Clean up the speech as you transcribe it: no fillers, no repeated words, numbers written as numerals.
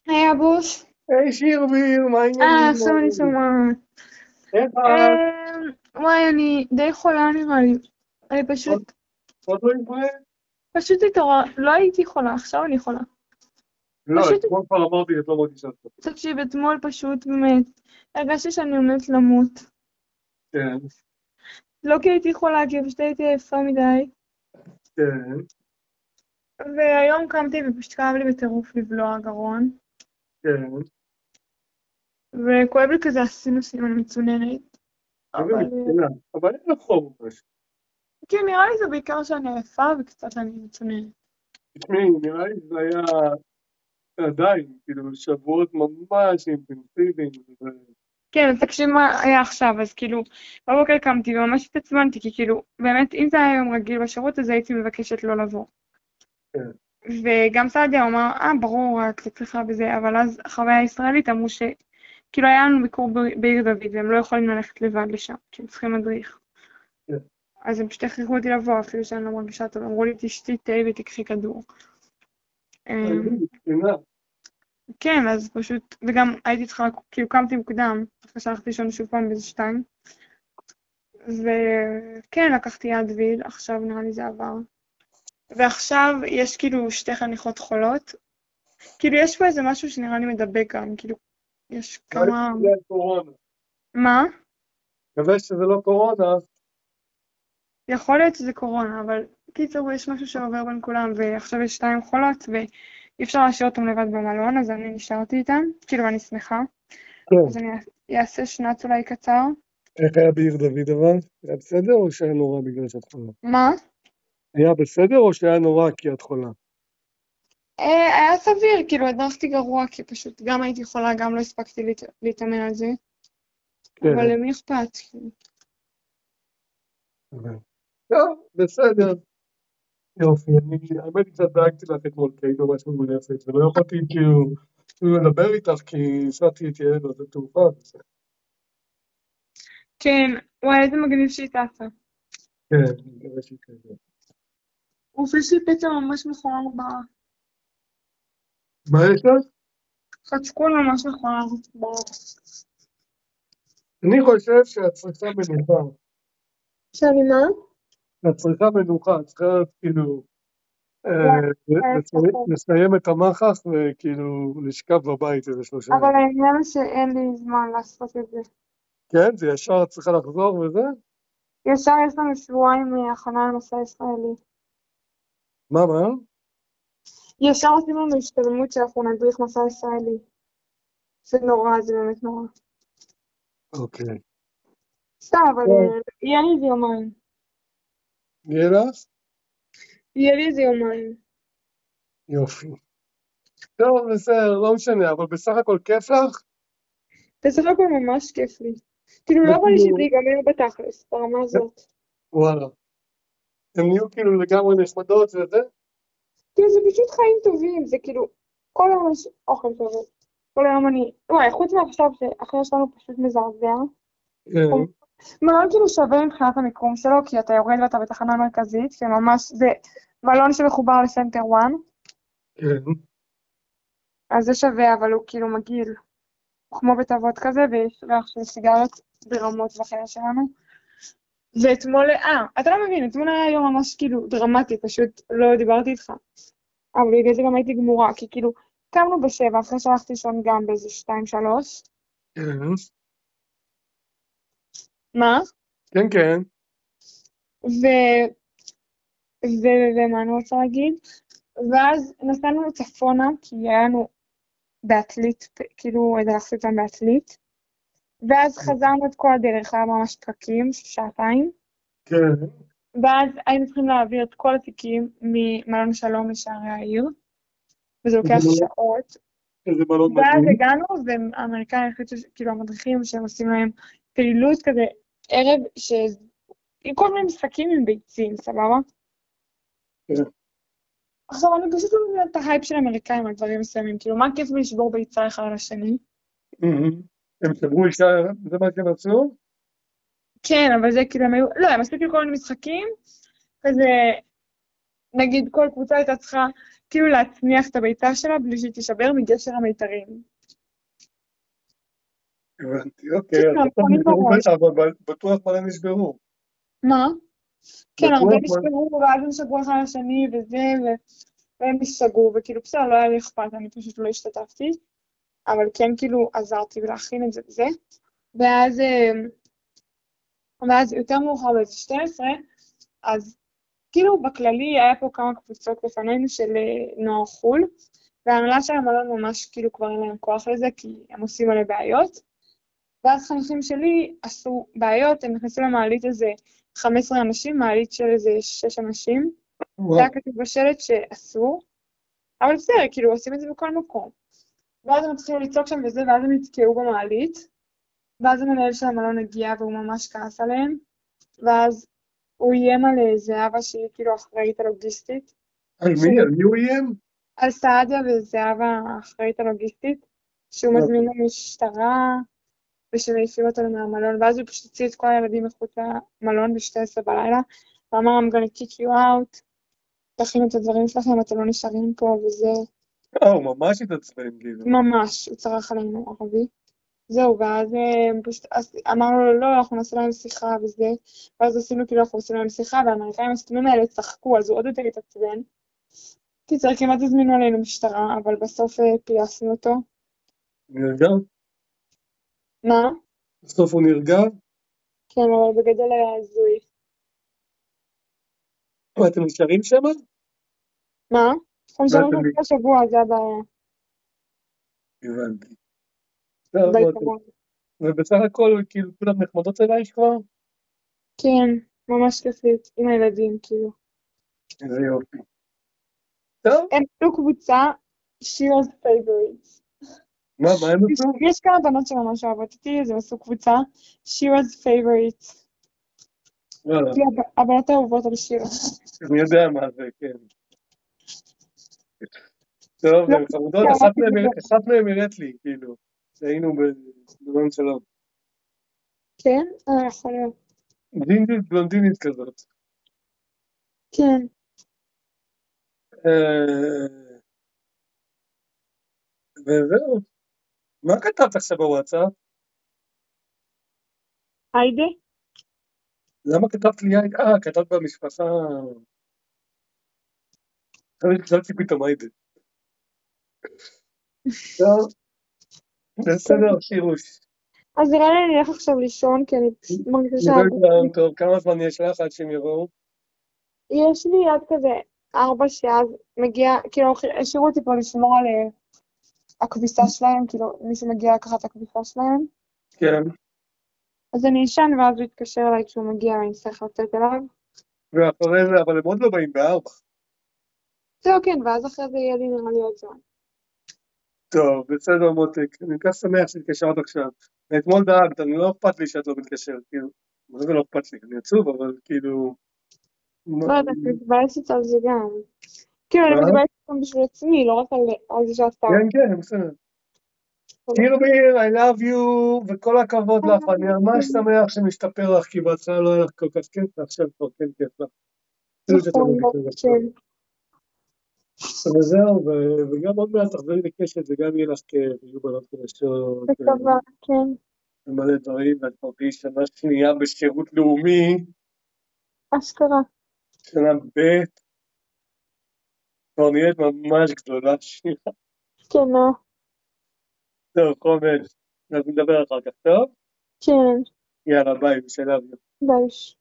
היי אבוש. היי שירביר, מה העניינים? עכשיו אני שומעת. איך את? וואי, אני די חולה נראה לי. אני עוד פשוט, עוד לא התמודד? פשוט לא הייתי חולה, עכשיו אני חולה. לא, פשוט, אתמול כבר אמרתי שאת לא מרגישה טוב. תקשיב, אתמול פשוט באמת, הרגשתי שאני עומדת למות. כן, לא כי הייתי חולה, כי פשוט הייתי עייפה מדי. כן, והיום קמתי ופשוט כאב לי בטירוף לבלוע הגרון. כן. וכואב לי כזה הסינוסים, אני מצוננת. איזה אבל מסכנה. אבל אין לך חום ממש. כן, נראה לי זה בעיקר שאני עייפה וקצת אני מצוננת. תשמעי, נראה לי שזה היה עדיין, כאילו, שבועות ממש אינטנסיביים. כן, אז תקשיב מה היה עכשיו, אז כאילו, בבוקר קמתי וממש התעצבנתי, כי כאילו, באמת, אם זה היה יום רגיל בשירות, אז הייתי מבקשת לא לבוא. כן, וגם סעדיה אמר, ברור, את לא צריכה בזה, אבל אז החוויה הישראלית אמרו שכאילו היה לנו ביקור בעיר דוד, והם לא יכולים ללכת לבד לשם, כי הם צריכים מדריך. כן. אז הם פשוט הכריחו אותי לבוא, אפילו שאני לא מרגישה טוב, אמרו לי, תשתי תה ותקחי כדור. איזה אמ, מסכנה. כן, אז פשוט, וגם הייתי צריכה, כאילו קמתי מוקדם, אחרי שהלכתי לישון שוב פעם באיזה 2, וכן, לקחתי אדוויל, עכשיו נראה לי זה עבר. ועכשיו יש כאילו 2 חניכות חולות. כאילו יש פה איזה משהו שנראה לי מדבק גם, כאילו יש מקווה כמה... שזה קורונה. מה? מקווה שזה לא קורונה. יכול להיות שזה קורונה, אבל קיצור יש משהו שעובר בין כולם, ועכשיו יש 2 חולות, ואי אפשר להשאיר אותם לבד במלון, אז אני נשארתי איתם, כאילו אני שמחה. אז כן. אני אעשה שנץ אולי קצר. איך היה בעיר דוד אבל? היה בסדר או שהיה נורא בגלל שאת חולה? מה? היה בסדר או שהיה נורא כי את חולה? היה סביר, כאילו הדרכתי גרוע, כי פשוט גם הייתי חולה, גם לא הספקתי להתאמן על זה. אבל כן. למי אכפת? כאילו? טוב, בסדר. יופי, האמת היא קצת דאגתי לך אתמול, כי היית ממש מבולפת, ולא יכולתי כאילו לדבר איתך, כי הסעתי את יעל לשדה תעופה. כן, וואי, איזה מגניב שהיא טסה. כן, אני מקווה שהיא כזה. יש לי פצע ממש מכוער מה יש לך? חצקול ממש מכוער אני חושב שאת צריכה מנוחה. שאני מה? את צריכה מנוחה, את צריכה כאילו וואי, לסיים את המחח וכאילו לשכב בבית איזה 3 אבל ימים. העניין הוא שאין לי זמן לעשות את זה. כן, זה ישר את צריכה לחזור וזה? ישר יש לנו שבועיים הכנה לנושא הישראלי. מה? ישר עושים לנו השתלמות שאנחנו נדריך מסע ישראלי. זה נורא, זה באמת נורא. אוקיי. סתם, אבל טוב, יהיה לי איזה יומיים. נהיה לך? יהיה לי איזה יומיים. יופי. טוב, בסדר, לא משנה, אבל בסך הכל כיף לך? בסך הכל ממש כיף לי. כאילו לא בא לי שזה וכאילו, ייגמר בתכלס, ברמה הזאת. וואלה. הם נהיו כאילו לגמרי נחמדות וזה? כאילו זה פשוט חיים טובים, זה כאילו, כל היום יש אוכל טוב. כל היום אני, וואי, חוץ מעכשיו שאחרי שלנו פשוט מזעזע. הוא כן, מלון כאילו שווה מבחינת המיקום שלו, כי אתה יורד ואתה בתחנה מרכזית, שממש זה מלון שמחובר לסנטר 1, כן. אז זה שווה, אבל הוא כאילו מגעיל. הוא כמו בית אבות כזה, ויש ריח של סיגריות ברמות בחדר שלנו. ואתמול, אתה לא מבין, אתמול היה יום ממש כאילו דרמטי, פשוט לא דיברתי איתך. אבל בגלל זה גם הייתי גמורה, כי כאילו, קמנו ב7, אחרי שהלכתי לישון גם באיזה 2-3. כן, מה? כן. ו... ומה אני רוצה להגיד? ואז נסענו צפונה, כי היה לנו בעתלית, כאילו הדרכתי אותם בעתלית, ואז חזרנו את כל הדרך, היה ממש פקקים, 2 שעות, כן. ואז היינו צריכים להעביר את כל התיקים ממלון שלום לשערי העיר, וזה לוקח שעות, איזה מלון ואז מדהים. הגענו, והאמריקאים החליטו, כאילו המדריכים שהם עושים להם פעילות כזה, ערב עם כל מיני משחקים עם ביצים, סבבה? כן. עכשיו אני פשוט לא מבינה את ההייפ של האמריקאים על דברים מסוימים, כאילו מה כיף בלשבור ביצה אחד על השני? הם שברו אישה, זה מה שהם עשו? כן, אבל זה כאילו הם היו, לא, הם עשו כאילו כל מיני משחקים, כזה, נגיד כל קבוצה הייתה צריכה כאילו להצניח את הביצה שלה בלי שהיא תישבר מגשר המיתרים. הבנתי, אוקיי, כאילו, אז בסוף המכונים נשברו בראש. בטח, אבל בטוח מלא נשברו. מה? כן, הרבה בטוח מלא. נשברו, ואז הם שגרו אחד לשני וזה, והם נשגרו, וכאילו בסדר, לא היה לי אכפת, אני פשוט לא השתתפתי, אבל כן כאילו עזרתי להכין את זה וזה, ואז, ואז יותר מאוחר באיזה 12, אז כאילו בכללי היה פה כמה קבוצות לפנינו של נוער חו"ל, וההנהלה של המלון ממש כאילו כבר אין להם כוח לזה, כי הם עושים מלא בעיות, ואז חניכים שלי עשו בעיות, הם נכנסו למעלית איזה 15 אנשים, מעלית של איזה 6 אנשים, זה היה כתוב בשלט שאסור, אבל בסדר, כאילו עושים את זה בכל מקום. ואז הם התחילו לצעוק שם וזה, ואז הם נתקעו במעלית, ואז המנהל של המלון הגיע והוא ממש כעס עליהם, ואז הוא איים על זהבה שהיא כאילו אחראית הלוגיסטית. על מי? על מי הוא איים? על סעדיה וזהבה האחראית הלוגיסטית, שהוא מזמין למשטרה, ושמעיפים אותנו מהמלון, ואז הוא פשוט הוציא את כל הילדים מחוץ למלון ב-12 בלילה, ואמר, I'm gonna kick you out, תכינו את הדברים שלכם, אתם לא נשארים פה, וזה הוא ממש התעצבן, כאילו. ממש, הוא צרח עלינו ערבי. זהו, ואז פשוט אמרנו לו, לא, אנחנו נעשה להם שיחה וזה, ואז עשינו כאילו אנחנו עושים להם שיחה, והאמריקאים הסתומים האלה צחקו, אז הוא עוד יותר התעצבן. קיצר, כמעט הזמינו עלינו משטרה, אבל בסוף פייסנו אותו. נרגע? מה? בסוף הוא נרגע? כן, אבל בגדול היה הזוי. אתם נשארים שם? מה? אנחנו נשארים שם כל שבוע, זה הבעיה. הבנתי. בעיקרון. ובסך הכל, כאילו, כולם נחמדות אלייך כבר? כן, ממש כיפית, עם הילדים, כאילו. איזה יופי. טוב. הם עשו קבוצה, Shira's Favorites. מה הם עשו? יש כמה בנות שממש אוהבות אותי, אז הם עשו קבוצה, Shira's Favorites. וואלה. הבנות האהובות על שירה. אני יודע מה זה, כן. טוב, חמודות, אחת מהם הראית לי, כאילו, שהיינו בזמן שלום. כן? יכול להיות. בלונדינית כזאת. כן. וזהו. מה כתבת עכשיו בוואטסאפ? היידה? למה כתבת לי היידה? כתבת במשפחה... חשבתי פתאום היידה. טוב, בסדר, שירוש. אז נראה לי אני אלך עכשיו לישון, כי אני מרגישה שעבוד. טוב, כמה זמן יש לך עד שהם יבואו? יש לי עד כזה 4 שאז מגיע, כאילו, השאירו אותי פה לשמור על הכביסה שלהם, כאילו, מי שמגיע לקחת את הכביסה שלהם. כן. אז אני אשן, ואז הוא יתקשר אליי כשהוא מגיע, ואני צריך לצאת אליו. ואחרי זה, אבל הם עוד לא באים ב4. זהו, כן, ואז אחרי זה יהיה לי נראה לי עוד זמן. טוב, בסדר מותק, אני כל כך שמח שהתקשרת עכשיו. ואתמול דאגת, אני לא אכפת לי שאת לא מתקשרת, כאילו, מה זה לא אכפת לי, אני עצוב, אבל כאילו... לא יודעת, אני מתבאסת על זה גם. כאילו, אני מתבאסת גם בשביל עצמי, לא רק על זה שאתה... כן, כן, בסדר. קירביר, I love you, וכל הכבוד לך, אני ממש שמח שמשתפר לך, כי בהתחלה לא היה לך כל כך כיף, ועכשיו כבר כן כיף לך. נכון, כן. וזהו, וגם עוד מעט תחזרי לקשת, וגם יהיה לך כיף, יהיו בנות חדשות. בטובה, כן. ומלא דברים, ואת כבר תהיי שנה שנייה בשירות לאומי. אשכרה. שנה ב' כבר נהיית ממש גדולה שנייה. כן, טוב, חומש, אז נדבר אחר כך, טוב? כן. יאללה, ביי, בשלב. ביי.